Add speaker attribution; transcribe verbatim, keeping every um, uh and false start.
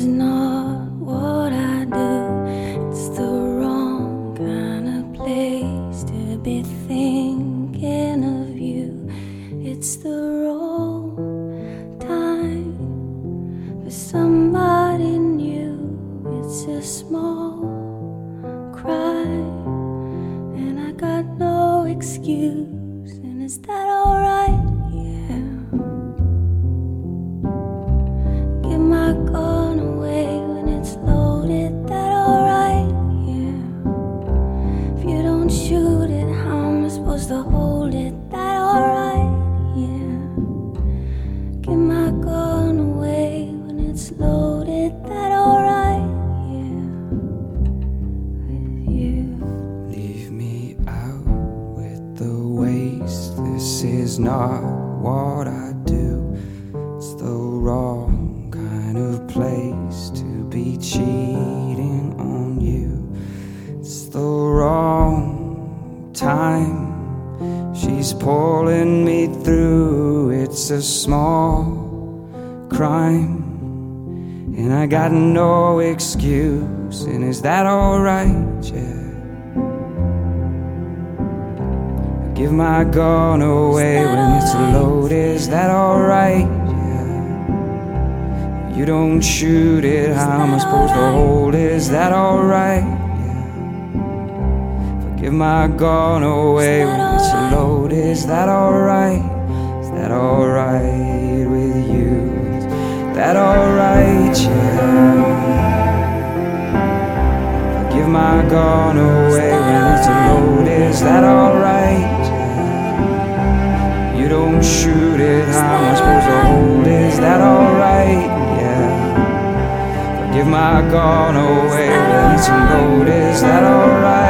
Speaker 1: not what I do. It's the wrong kind of place to be thinking of you. It's the wrong time for somebody new. It's a small cry, and I got no excuse. And is that alright? Yeah. Give my gun away when it's loaded. That alright? Yeah. If you don't shoot it, how am I supposed to hold it? That alright? Yeah. Give my gun away when it's loaded. That alright? Yeah. With you.
Speaker 2: Leave me out with the waste. This is not what I do. It's the wrong kind of place to be cheating on you. It's the wrong time. She's pulling me through. It's a small crime, and I got no excuse. And is that alright? Yeah. I give my gun away when it's loaded. Is that alright? Yeah. You don't shoot it, how am I supposed to hold it? Is that alright? Yeah. If I give my gun away when it's loaded. Is that alright? Is that alright with you? Is that alright? Yeah. If I give my gun away when it's loaded. Is that alright? Yeah. You don't shoot it, how am I supposed to hold it? Is that alright? Yeah. If I give my gun away when it's loaded. Is that alright?